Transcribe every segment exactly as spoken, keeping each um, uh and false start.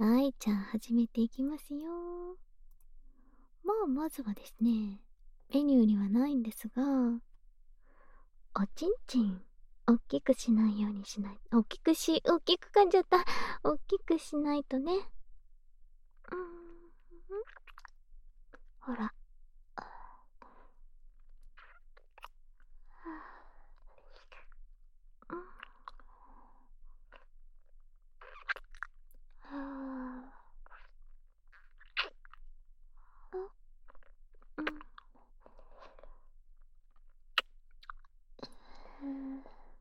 はい、じゃあ始めていきますよ。まあ、まずはですね、メニューにはないんですが、おちんちん、おっきくしないようにしない。おっきくし、おっきく噛んじゃった。おっきくしないとね。うーん。ほら。うん。はあ。うん。うん。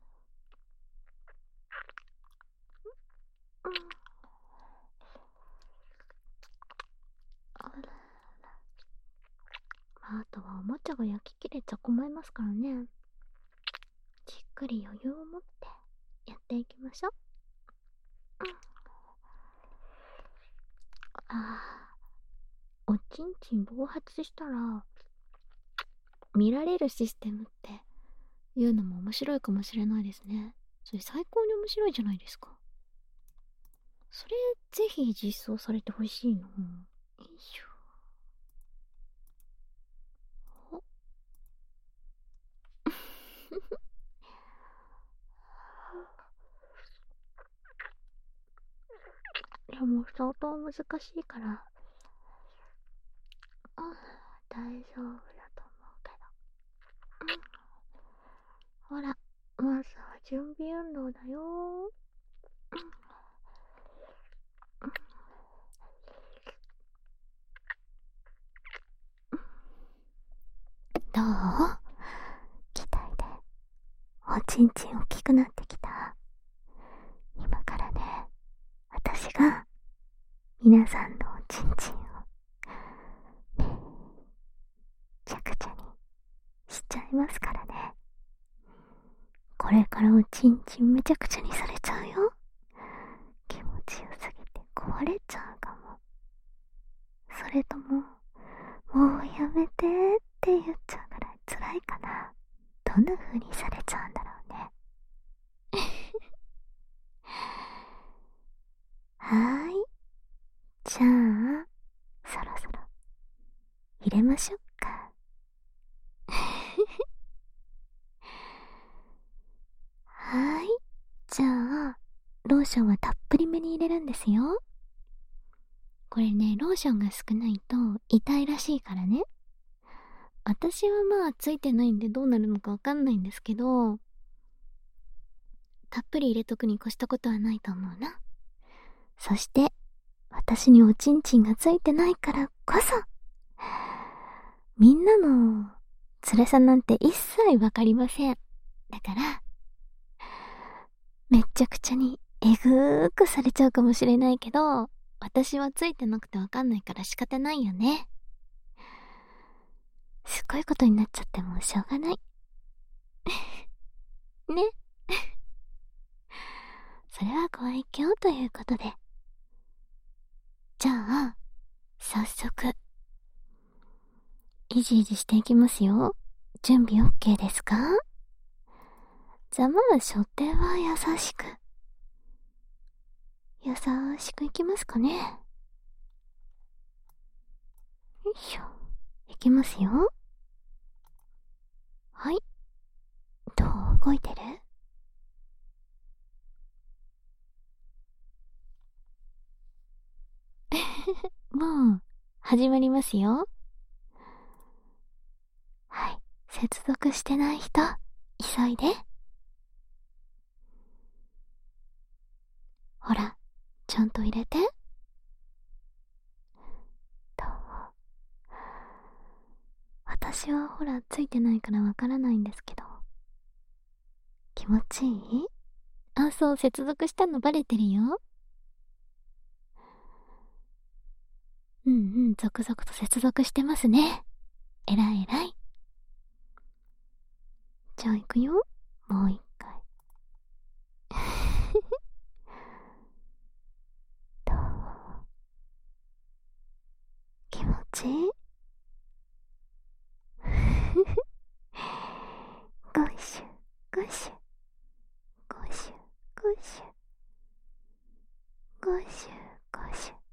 あら。まあ、あとはおもちゃが焼き切れちゃ困りますからね。じっくり余裕を持ってやっていきましょう。うん。ああ、おちんちん暴発したら見られるシステムっていうのも面白いかもしれないですね。それ最高に面白いじゃないですか。それぜひ実装されてほしいな。よいしょ。でも相当難しいから、あ、大丈夫だと思うけど。うん、ほら、まずは準備運動だよ。うん、どう？期待でおちんちん大きくなってきた。今からね、私が皆さんのおちんちんをめちゃくちゃにしちゃいますからね。これからおちんちんめちゃくちゃにされちゃうよ。気持ちよすぎて壊れちゃうかも。それとも、もうやめてって言っちゃうぐらい辛いかな。どんな風にされちゃうんだろうね。はーい。じゃあ、そろそろ入れましょうか。はーい。じゃあ、ローションはたっぷりめに入れるんですよ。これね、ローションが少ないと痛いらしいからね。私はまあついてないんでどうなるのかわかんないんですけど、たっぷり入れとくに越したことはないと思うな。そして、私におちんちんがついてないからこそ、みんなの辛さなんて一切わかりません。だから、めっちゃくちゃにえぐーくされちゃうかもしれないけど、私はついてなくてわかんないから仕方ないよね。すっごいことになっちゃってもしょうがない。ね。それはご愛嬌ということで。じゃあ、早速、いじいじしていきますよ。準備 OK ですか？じゃあまあ、初手は優しく。優しくいきますかね。よいしょ。いきますよ。はい。どう動いてる？もう、始まりますよ。はい。接続してない人、急いで。ほら、ちゃんと入れて。どう？私はほら、ついてないからわからないんですけど。気持ちいい？あ、そう、接続したのバレてるよ。うんうん、続々と接続してますね。えらいえらい。じゃあ行くよ。もう一回。どう？気持ちいい？ゴシュ、ゴシュ、ゴシュ、ゴシュ、ゴシュ、ゴシュ。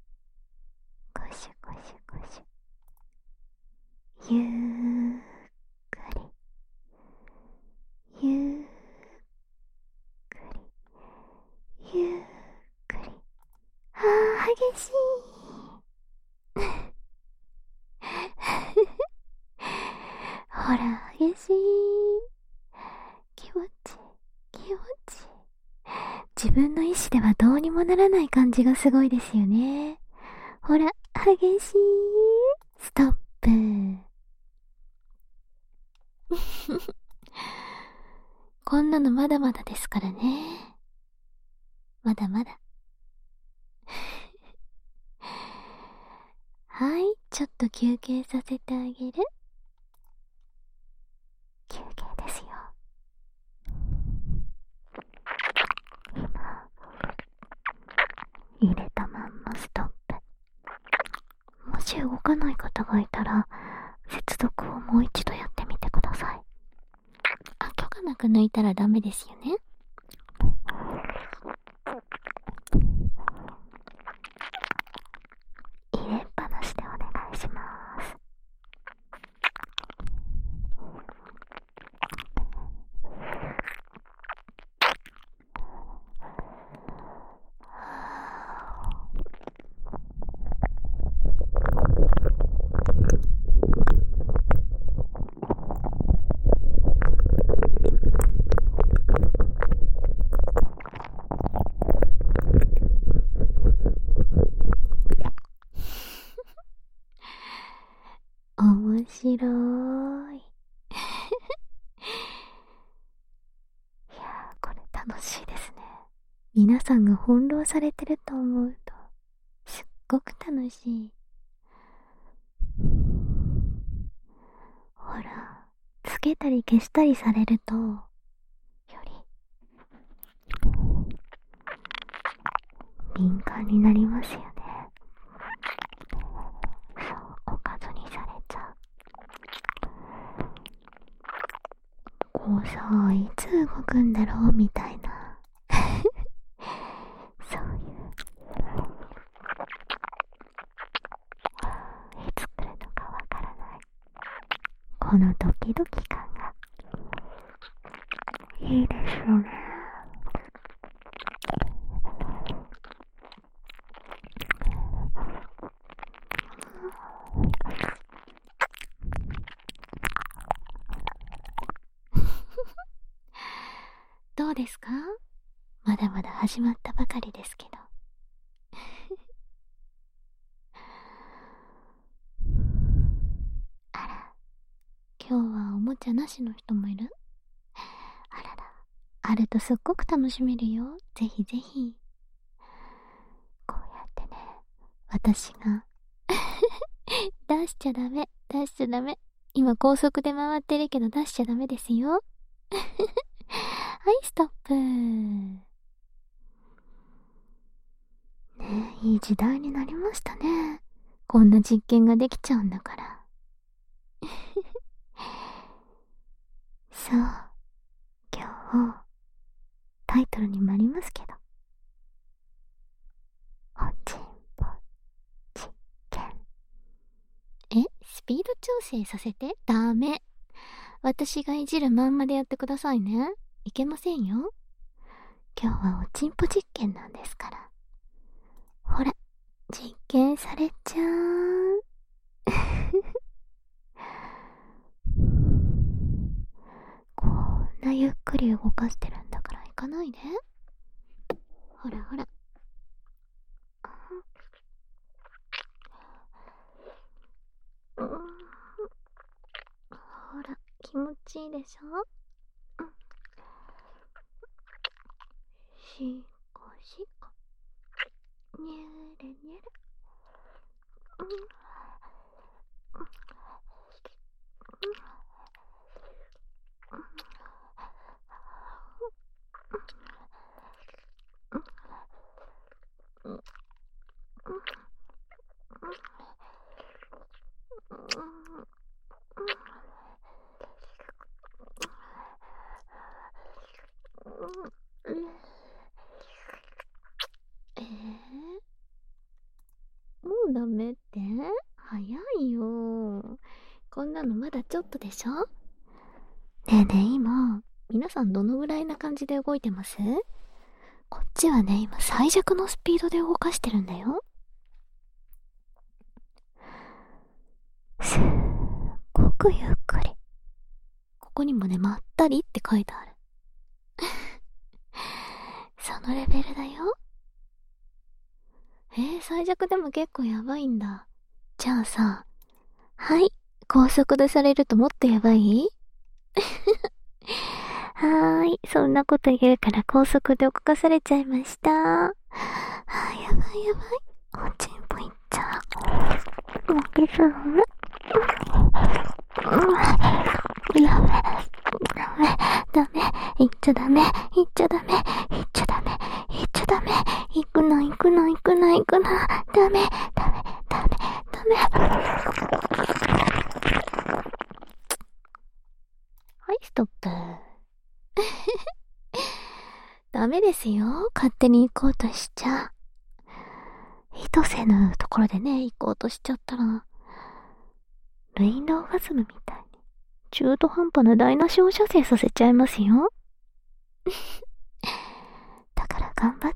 激しい。ほら、激しい。気持ちいい、気持ちいい。自分の意志ではどうにもならない感じがすごいですよね。ほら、激しい。ストップ。こんなのまだまだですからね。まだまだ。はい、ちょっと休憩させてあげる。休憩ですよ。今、入れたまんまストップ。もし動かない方がいたら、接続をもう一度やってみてください。あ、許可なく抜いたらダメですよね。入れっぱなしでお願いします。面白ーい。いやー、これ楽しいですね。皆さんが翻弄されてると思うと、すっごく楽しい。ほら、つけたり消したりされると、より、敏感になりますよね。そう、おかずにされちゃう。こうさ、いつ動くんだろうみたいなそういういつ来るのかわからない、このドキドキ感がいいですよね。どうですか？まだまだ始まったばかりですけどあら、今日はおもちゃなしの人もいる？あらら、あるとすっごく楽しめるよ。ぜひぜひ。こうやってね、私が出しちゃダメ、出しちゃダメ。今高速で回ってるけど出しちゃダメですよはい、ストップ。ねえ、いい時代になりましたね。こんな実験ができちゃうんだからそう、今日タイトルにもありますけど、おちんぽ実験。え、スピード調整させて？ダメ。私がいじるまんまでやってくださいね。いけませんよ。今日はおちんぽ実験なんですから。ほら、実験されちゃうこんなゆっくり動かしてるんだから行かないで。ほらほら。うん、ほら、気持ちいいでしょ？しこしこ、にゅるにゅる。うんえー、もうダメって？早いよ。こんなのまだちょっとでしょ？ねえねえ、今皆さんどのぐらいな感じで動いてます？こっちはね、今最弱のスピードで動かしてるんだよ。 くゆっくり。ここにもね、まったりって書いてある。そのレベルだよ。えー、最弱でも結構やばいんだ。じゃあさ、はい、高速でされるともっとやばい？はーい、そんなこと言うから高速で動かされちゃいました。あー、やばいやばい。おちんぽいっちゃう。負けそうね。やべ、ダメ、ダメ、行っちゃダメ、行っちゃダメ、行っちゃダメ、行っちゃダメ、行くな、行くな、行くな、行くな、ダメ、ダメ、ダメ、ダメ。はい、ストップ。ダメですよ、勝手に行こうとしちゃ。意図せぬところでね、行こうとしちゃったら、ルインドオーガズムみたいに中途半端な台無しを射精させちゃいますよ。だから頑張って。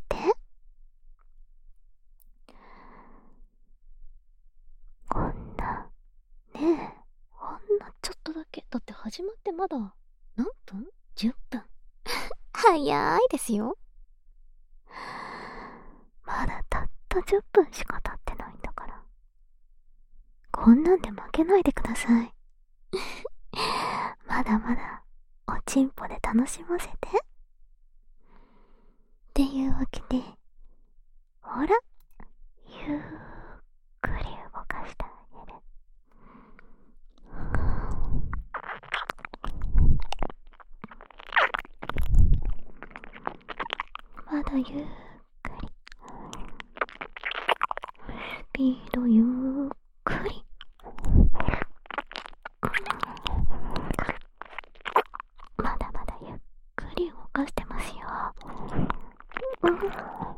こんな、ねえ、ほんのちょっとだけ。だって始まってまだ何分 ?じゅっ 分。早いですよ。まだたったじゅっぷんしか経ってないんだから。こんなんで負けないでください。まだまだおちんぽで楽しませて。っていうわけで、ほら、ゆっくり動かしてあげる。まだゆっくり。スピードゆっくり。まだまだゆっくり動かしてますよ。うん、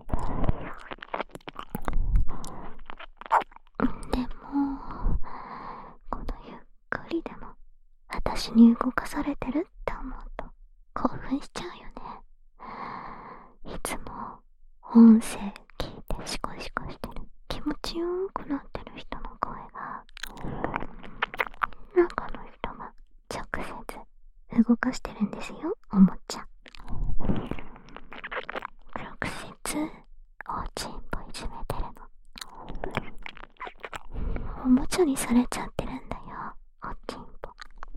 でも、このゆっくりでも私に動かされてるって思うと興奮しちゃうよね。いつも音声聞いてシコシコしてる、気持ちよくなってる人の声が、中の人が直接動かしてるんですよ、おもちゃ。直接おちんぽいじめてるの。おもちゃにされちゃってるんだよ、おちんぽ。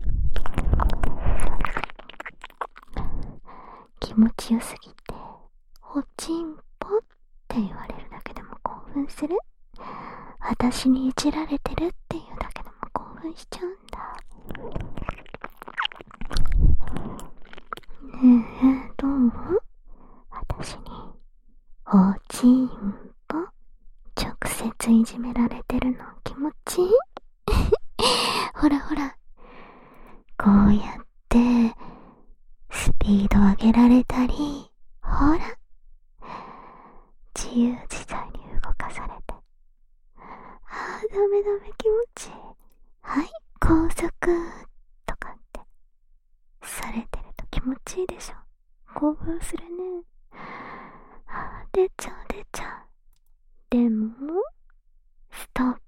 気持ちよすぎて、おちんぽって言われるだけでも興奮する。私にいじられてるっていうだけでも興奮しちゃうんだ。ねえ、どう？私におちんぽ直接いじめられてるの気持ちいい？ほらほら、こうやってスピード上げられたり、ほら、自由自在に動かされて、あー、ダメダメ、気持ちいい。はい、高速とかってされてると気持ちいいでしょ。興奮するね。あー、出ちゃう出ちゃう。でもストップ。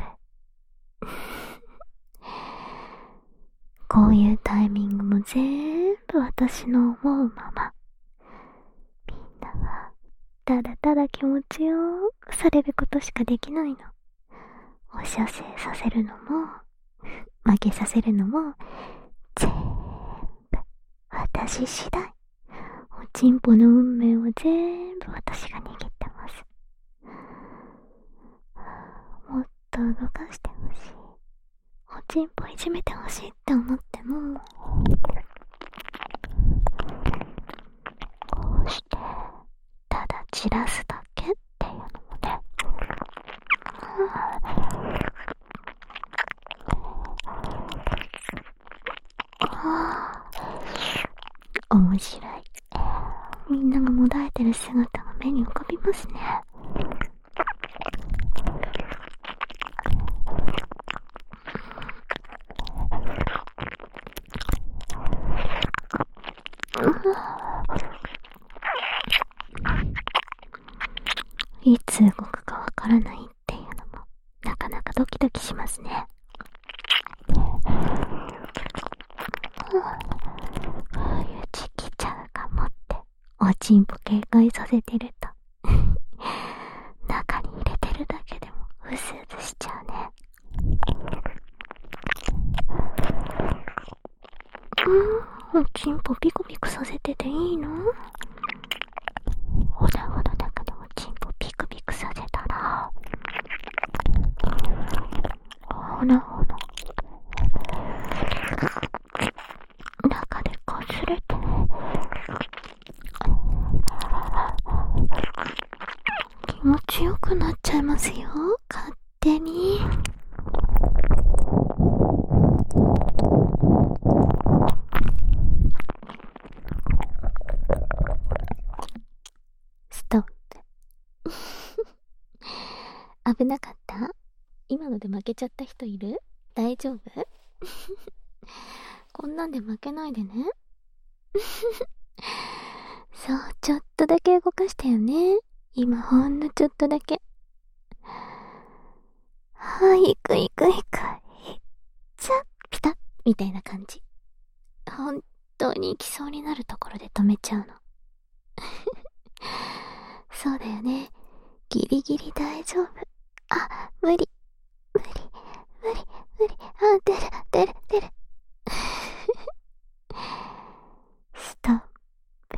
こういうタイミングも全部私の思うまま。みんなはただただ気持ちよくされることしかできないの。お射精させるのも負けさせるのも全部私次第。おちんぽの運命を全部私が握ってます。もっと動かしてほしい、おちんぽいじめてほしいって思っても、こうしてただ散らすだけっていうのもね、面白い。みんながもだえてる姿が目に浮かびますね。いつ動くかわからないっていうのもなかなかドキドキしますね。 チンポ警戒させてると中に入れてるだけでもうすうすしちゃうね。うーん、おちんぽピクピクさせてていいの？ほらほら、だけどおちんぽピクピクさせたら、ほらほら、中でこすれて気持ちよくなっちゃいますよ、勝手に。ストップ。危なかった？今ので負けちゃった人いる？大丈夫？こんなんで負けないでね。そう、ちょっとだけ動かしたよね。今ほんのちょっとだけ。はい、いくいくいく。いっちゃ、ピタッみたいな感じ。本当に行きそうになるところで止めちゃうの。そうだよね。ギリギリ大丈夫。あ、無理。無理。無理。無理。あ、出る。出る。出る。ストップ。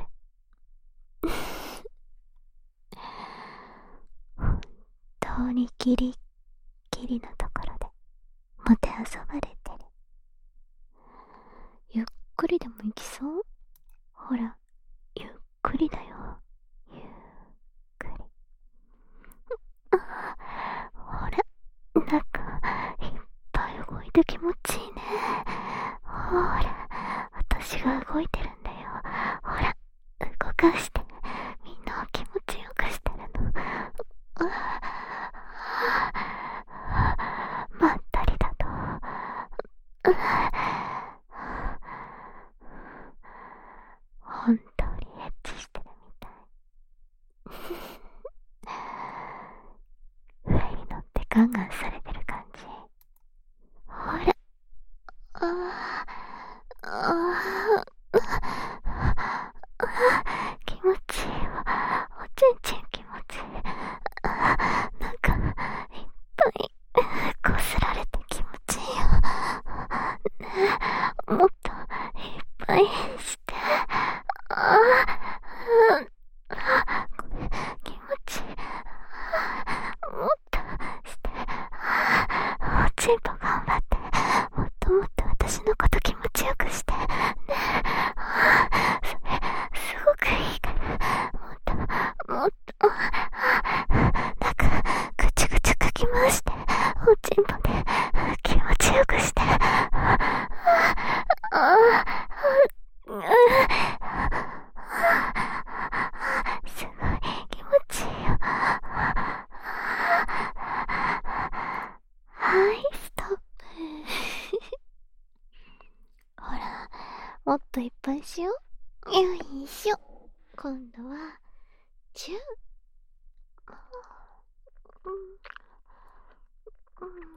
本当にギリギリのところでもてあそばれてる。ゆっくりでも行きそう？ほら、ゆっくりだよ。ゆっくり。ほら、なんかいっぱい動いて気持ちいいね。ほら、私が動いてるんだよ。ほら、動かしてみんなを気持ちよくしてるの。まったりだと本当にエッチしてるみたい。上に乗ってガンガンされてる感じ。ほら、あーあー気持ちいいわ。おちんちん気持ちいい。なんかいっぱいこすられて気持ちいいよ。ねえ、もっといっぱいして。あー気持ちいい。もっとして。おちんぽ頑張って。もっともっと私のこと気持ちよくして。ねえ、それすごくいいから。もっともっとなんかぐちゅぐちゅかき回しておちんぽで気持ちよくして。すごい気持ちいいよ。はい、ストップ。ほら、もっといっぱいしよう。よいしょ。今度はチュー。うんうん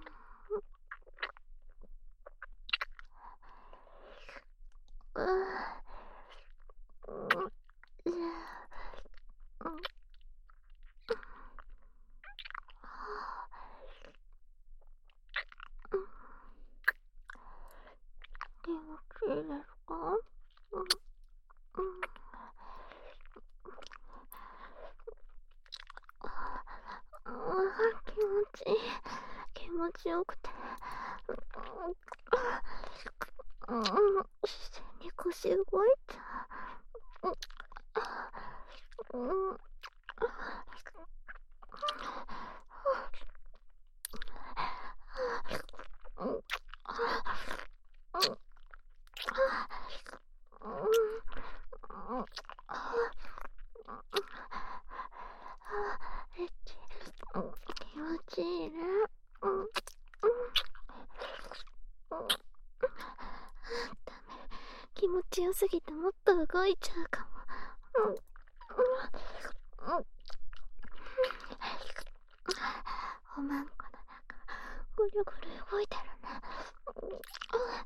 うん、気持ちいいですか？うんうん、あ、気持ちいい。気持ちよくて。うん、自然に腰動いちゃう。うん、うん、エッチ、気持ちいいね。うん、うん、ダメ、気持ちよすぎてもっと動いちゃうかも。うん、うん、うん、おまんこの中ぐるぐる動いてるね。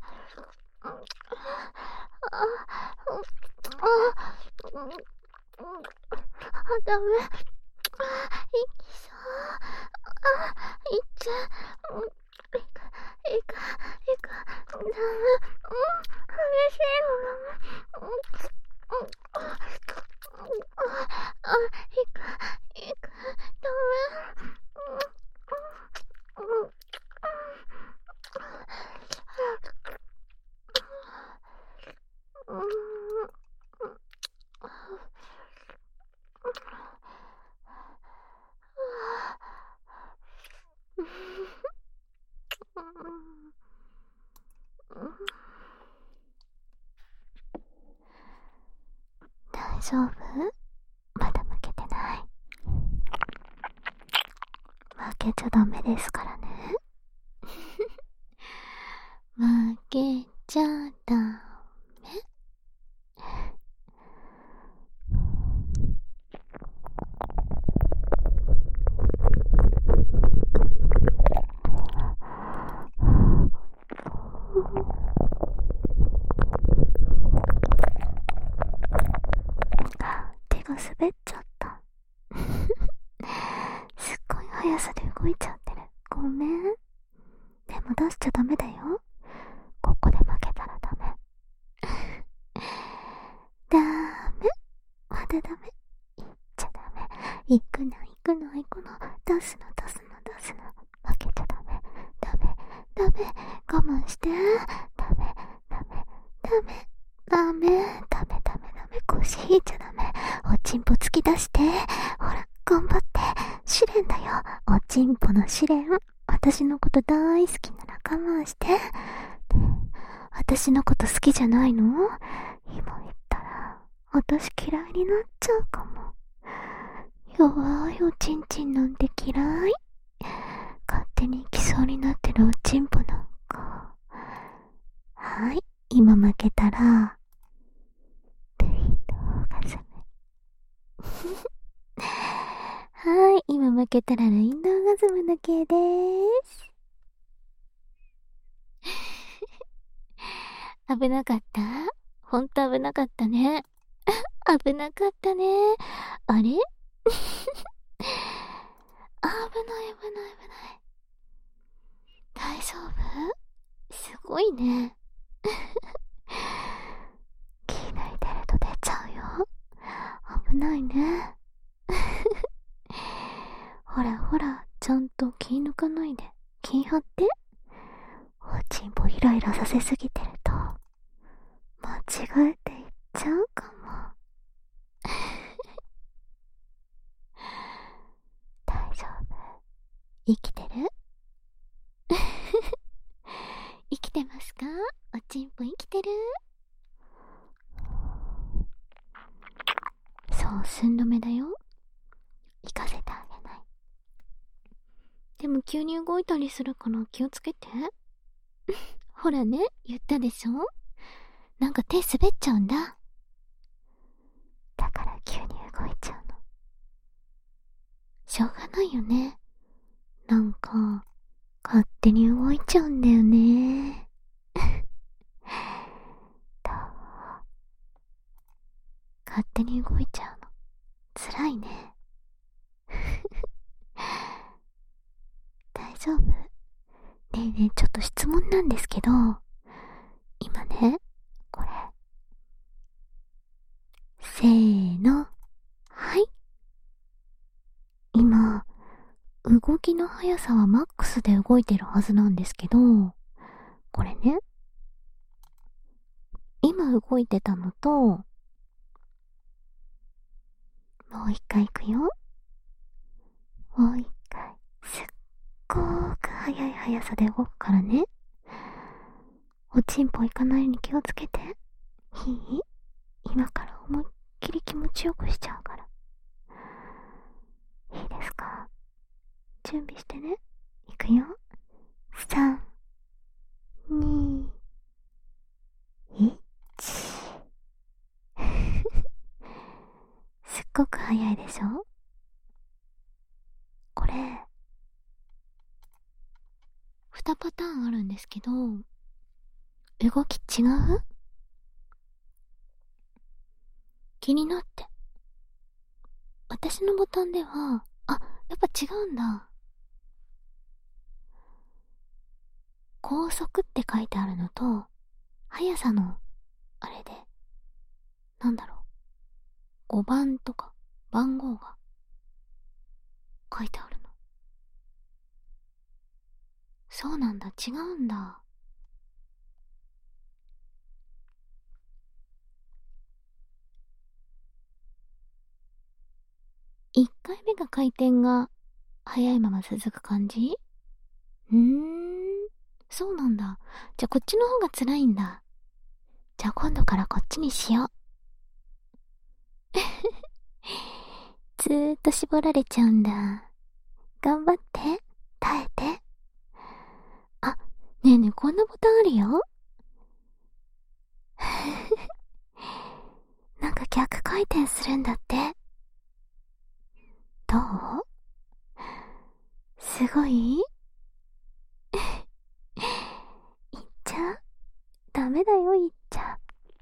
あああああ、ダメ。あ、いきそう。あ、いっちゃう。うん、いか、いか、いか、ダメ。うん、激しいのダメ。うん、うん、あ、あ、あ、いか、いか、ダメ。うん、うん、うん、うん、うん、大丈夫？まだ負けてない。負けちゃダメですからね。負けちゃダメ。手が滑っちゃった。すっごい速さで動いちゃってる。ごめん。でも出しちゃダメだよ。ここで負けたらダメ。ダメ。まだダメ。言っちゃダメ。行くな行くな行くな。出すな出すな出すな。負けちゃダメ。ダメ。ダメ。我慢して。ダメ。ダメ。ダメ。ダメ。ダメダメダメ。腰引いちゃダメ。おちんぽ突き出して。ほら、頑張って。試練だよ。おちんぽの試練。私のこと大好きなら我慢して。私のこと好きじゃないの？今言ったら、私嫌いになっちゃうかも。弱いおちんちんなんて嫌い。勝手に行きそうになってるおちんぽなんか。はい、今負けたら、ルインドオーガズム。はい、今負けたらルインドオーガズムの系でーす。危なかった？ほんと危なかったね。危なかったね。あれ？あ、危ない危ない危ない。大丈夫？すごいね。気抜いてると出ちゃうよ。危ないね。ほらほら、ちゃんと気抜かないで。気張って。おちんぽイライラさせすぎてると、間違えていっちゃうかも。大丈夫？生きてる？生きてますか？おちんぽ生きてる？そう、寸止めだよ。行かせてあげない。でも急に動いたりするから気をつけて。ほらね、言ったでしょ？なんか手滑っちゃうんだ。だから急に動いちゃうの。しょうがないよね。なんか、勝手に動いちゃうんだよね。どう？勝手に動いちゃうの。辛いね。大丈夫？ねえねえ、ちょっと質問なんですけど、今ね、これ。せーの。はい。今、動きの速さはマックスで動いてるはずなんですけど、これね、今動いてたのと、もう一回行くよ。もう一回、すっごーく速い速さで動くからね。おちんぽ行かないように気をつけて。いい？今から思いっきり気持ちよくしちゃうから。いいですか？準備してね。いくよ。さん、に、いち。すっごく早いでしょ？これ、にパターンあるんですけど、動き違う？気になって。 私のボタンでは、あ、やっぱ違うんだ。高速って書いてあるのと、速さの、あれで、なんだろう。ごばんとか、番号が、書いてあるの。そうなんだ、違うんだ。いっかいめが回転が、速いまま続く感じ？うーん、そうなんだ。じゃあこっちの方が辛いんだ。じゃあ今度からこっちにしよう。ずーっと絞られちゃうんだ。頑張って。耐えて。あ、ねえねえ、こんなボタンあるよ。なんか逆回転するんだって。どう？すごい？いっちゃ？ダメだよ、いっちゃ。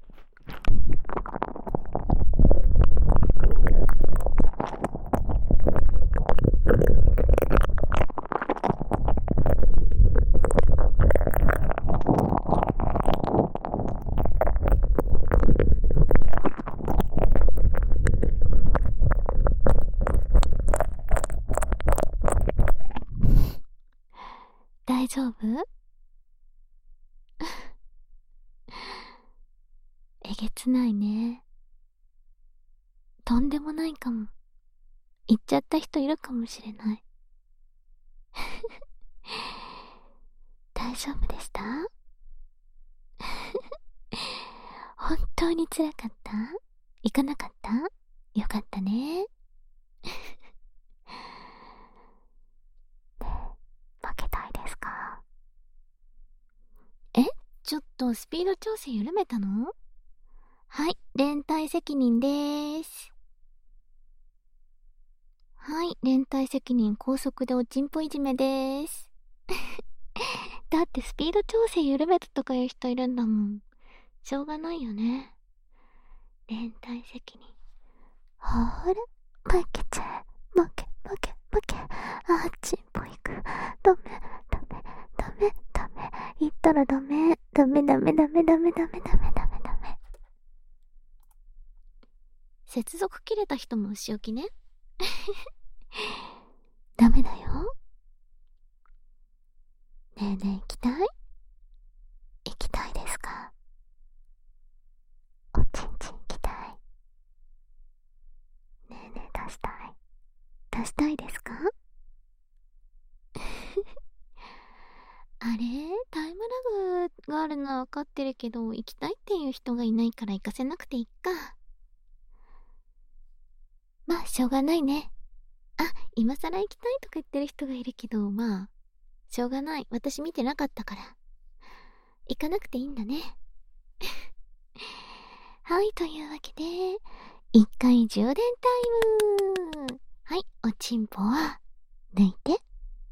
大丈夫？えげつないね。とんでもないかも。言っちゃった人いるかもしれない。大丈夫でした？本当に辛かった？行かなかった？よかったね。で、負けたいですか？え？ちょっとスピード調整緩めたの？はい、連帯責任でーす。はい、連帯責任高速でおちんぽいじめでーす。だってスピード調整緩めたとかいう人いるんだもん。しょうがないよね。連帯責任。ほーら、負けちゃえ。負け、負け、負け。あっちんぽいく。ダメ、ダメ、ダメ、ダメ。言ったらダメ。ダメ、ダメ、ダメ、ダメ、ダメ、ダメ、ダメ、ダメ。接続切れた人もお仕置きね。ダメだよ。ねえねえ、行きたい？行きたいですか？おちんちん行きたい。ねえねえ、出したい。出したいですか？あれ？タイムラグがあるのは分かってるけど、行きたいっていう人がいないから行かせなくていいか。まあ、しょうがないね。あ、今更行きたいとか言ってる人がいるけど、まあ、しょうがない。私見てなかったから。行かなくていいんだね。はい、というわけで、一回充電タイム。はい、おちんぽは、抜いて。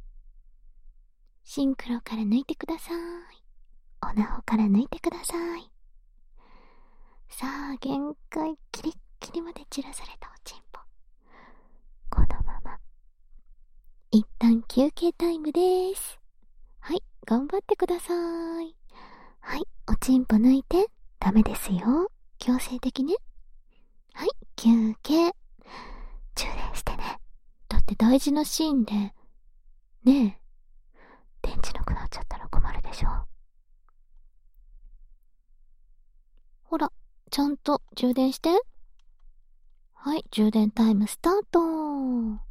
シンクロから抜いてください。おなほから抜いてください。さあ、限界キリッキリまで散らされたおちんぽ。このまま。一旦休憩タイムです。はい、頑張ってください。はい、おちんぽ抜いて。ダメですよ。強制的ね。はい、休憩。充電してね。だって大事なシーンで、ねえ、電池なくなっちゃったら困るでしょ。ほら、ちゃんと充電して。はい、充電タイムスタート。